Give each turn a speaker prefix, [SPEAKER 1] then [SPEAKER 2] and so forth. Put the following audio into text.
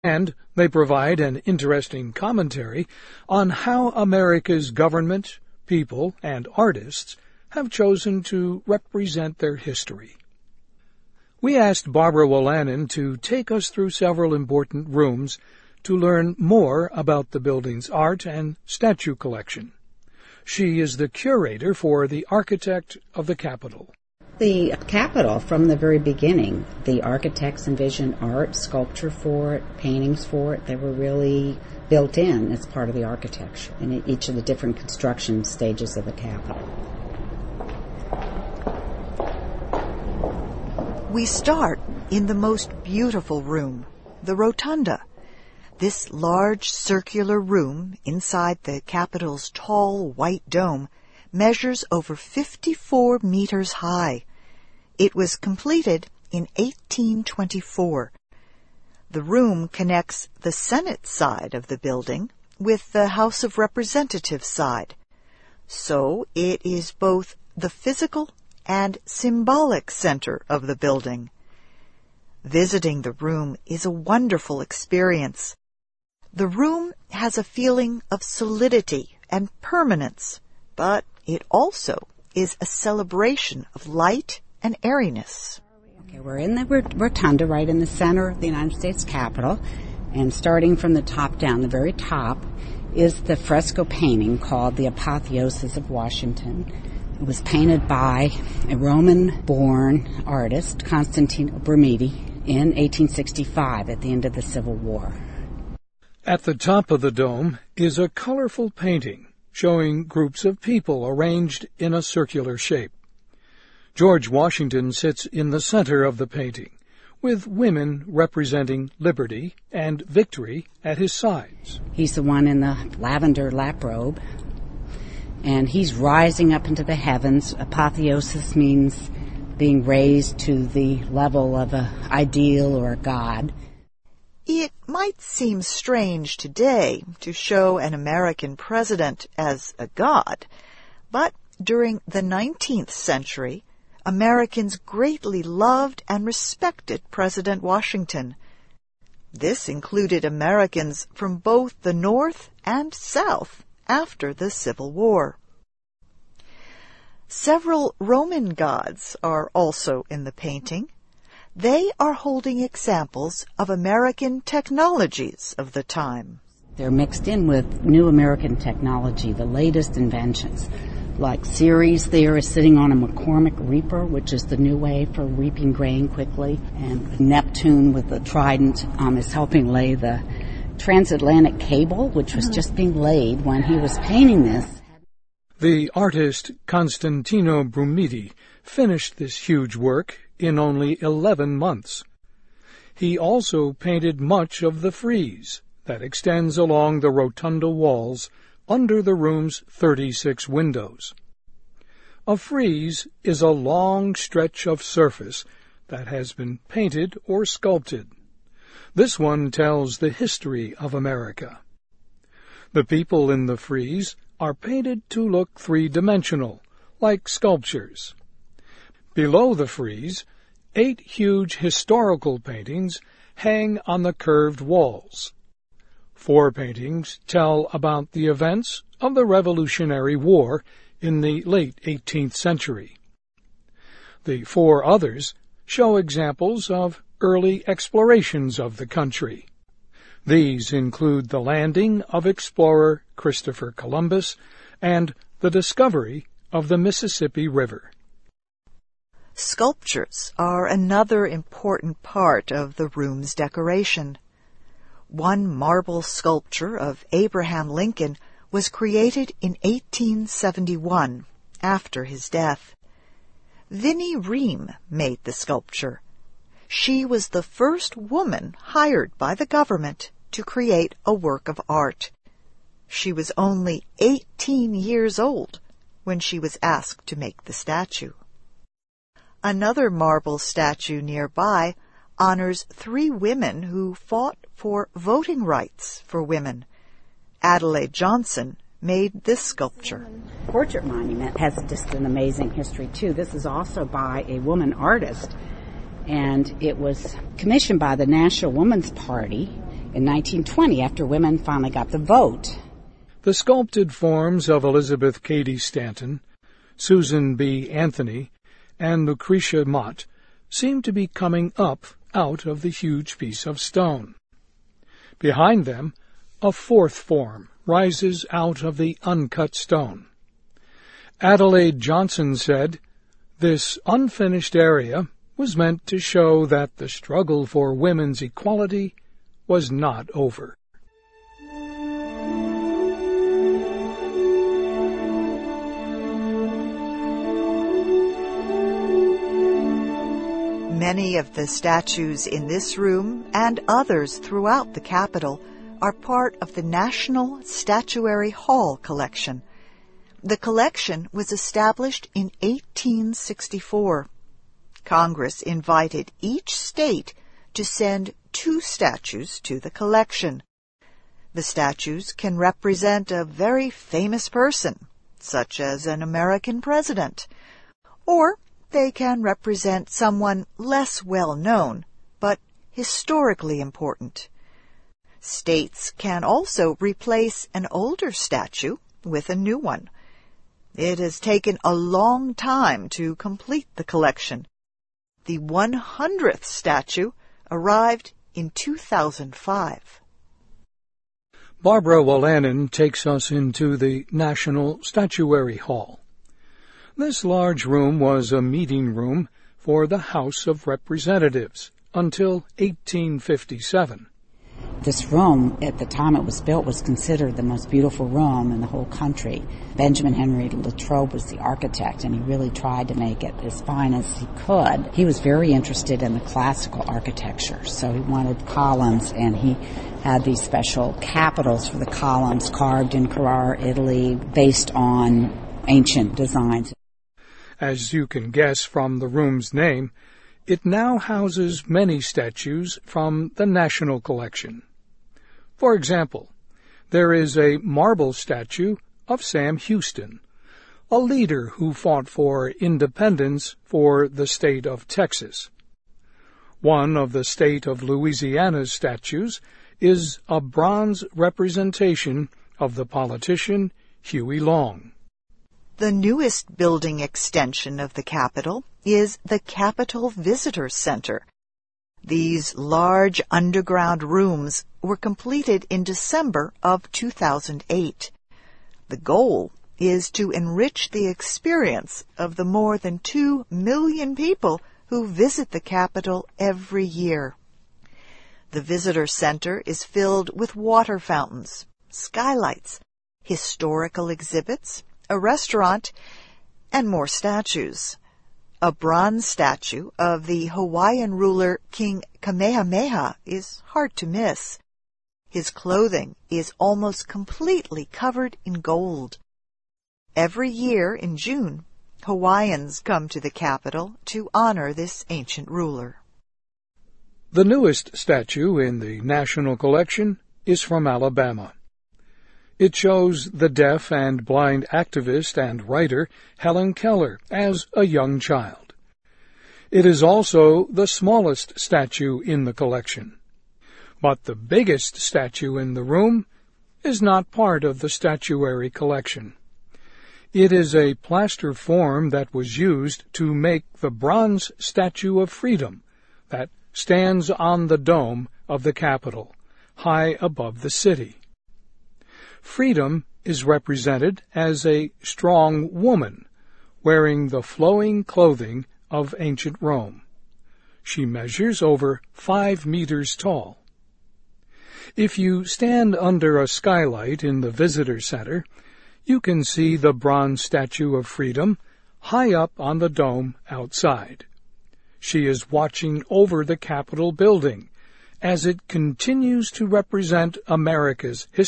[SPEAKER 1] And they provide an interesting commentary on how America's government, people, and artists have chosen to represent their history. We asked Barbara Wolanin to take us through several important rooms to learn more about the building's art and statue collection. She is the curator for the Architect of the Capitol.
[SPEAKER 2] The Capitol, from the very beginning, the architects envisioned art, sculpture for it, paintings for it. They were really built in as part of the architecture in each of the different construction stages of the Capitol.
[SPEAKER 3] We start in the most beautiful room, the Rotunda. This large circular room inside the Capitol's tall white dome measures over 54 meters high. It was completed in 1824. The room connects the Senate side of the building with the House of Representatives side. So it is both the physical and symbolic center of the building. Visiting the room is a wonderful experience. The room has a feeling of solidity and permanence, but it also is a celebration of light and airiness.
[SPEAKER 2] Okay, we're in the Rotunda, right in the center of the United States Capitol, and starting from the top down, the very top, is the fresco painting called The Apotheosis of Washington. It was painted by a Roman-born artist, Constantino Brumidi, in 1865 at the end of the Civil War.
[SPEAKER 1] At the top of the dome is a colorful painting showing groups of people arranged in a circular shape. George Washington sits in the center of the painting, with women representing liberty and victory at his sides.
[SPEAKER 2] He's the one in the lavender lap robe, and he's rising up into the heavens. Apotheosis means being raised to the level of an ideal or a god.
[SPEAKER 3] It might seem strange today to show an American president as a god, but during the 19th century, Americans greatly loved and respected President Washington. This included Americans from both the North and South after the Civil War. Several Roman gods are also in the painting. They are holding examples of American technologies of the time.
[SPEAKER 2] They're mixed in with new American technology, the latest inventions. Like Ceres there is sitting on a McCormick reaper, which is the new way for reaping grain quickly. And Neptune with the trident is helping lay the transatlantic cable, which was just being laid when he was painting this.
[SPEAKER 1] The artist Constantino Brumidi finished this huge work in only 11 months. He also painted much of the frieze that extends along the rotunda walls under the room's 36 windows. A frieze is a long stretch of surface that has been painted or sculpted. This one tells the history of America. The people in the frieze are painted to look three-dimensional, like sculptures. Below the frieze, 8 huge historical paintings hang on the curved walls. 4 paintings tell about the events of the Revolutionary War in the late 18th century. The 4 others show examples of early explorations of the country. These include the landing of explorer Christopher Columbus and the discovery of the Mississippi River.
[SPEAKER 3] Sculptures are another important part of the room's decoration. One marble sculpture of Abraham Lincoln was created in 1871, after his death. Vinnie Ream made the sculpture. She was the first woman hired by the government to create a work of art. She was only 18 years old when she was asked to make the statue. Another marble statue nearby honors 3 women who fought for voting rights for women. Adelaide Johnson made this sculpture.
[SPEAKER 2] Portrait monument has just an amazing history, too. This is also by a woman artist, and it was commissioned by the National Woman's Party in 1920 after women finally got the vote.
[SPEAKER 1] The sculpted forms of Elizabeth Cady Stanton, Susan B. Anthony, and Lucretia Mott seem to be coming up out of the huge piece of stone. Behind them, a fourth form rises out of the uncut stone. Adelaide Johnson said, "This unfinished area was meant to show that the struggle for women's equality was not over."
[SPEAKER 3] Many of the statues in this room and others throughout the Capitol are part of the National Statuary Hall collection. The collection was established in 1864. Congress invited each state to send 2 statues to the collection. The statues can represent a very famous person, such as an American president, or they can represent someone less well known, but historically important. States can also replace an older statue with a new one. It has taken a long time to complete the collection. The 100th statue arrived in 2005.
[SPEAKER 1] Barbara Wolanin takes us into the National Statuary Hall. This large room was a meeting room for the House of Representatives until 1857.
[SPEAKER 2] This room, at the time it was built, was considered the most beautiful room in the whole country. Benjamin Henry Latrobe was the architect, and he really tried to make it as fine as he could. He was very interested in the classical architecture, so he wanted columns, and he had these special capitals for the columns carved in Carrara, Italy, based on ancient designs.
[SPEAKER 1] As you can guess from the room's name, it now houses many statues from the National Collection. For example, there is a marble statue of Sam Houston, a leader who fought for independence for the state of Texas. One of the state of Louisiana's statues is a bronze representation of the politician Huey Long.
[SPEAKER 3] The newest building extension of the Capitol is the Capitol Visitor Center. These large underground rooms were completed in December of 2008. The goal is to enrich the experience of the more than 2 million people who visit the Capitol every year. The Visitor Center is filled with water fountains, skylights, historical exhibits, a restaurant, and more statues. A bronze statue of the Hawaiian ruler King Kamehameha is hard to miss. His clothing is almost completely covered in gold. Every year in June, Hawaiians come to the Capitol to honor this ancient ruler.
[SPEAKER 1] The newest statue in the National Collection is from Alabama. It shows the deaf and blind activist and writer Helen Keller as a young child. It is also the smallest statue in the collection. But the biggest statue in the room is not part of the statuary collection. It is a plaster form that was used to make the bronze Statue of Freedom that stands on the dome of the Capitol, high above the city. Freedom is represented as a strong woman, wearing the flowing clothing of ancient Rome. She measures over 5 meters tall. If you stand under a skylight in the visitor center, you can see the bronze Statue of Freedom high up on the dome outside. She is watching over the Capitol building as it continues to represent America's history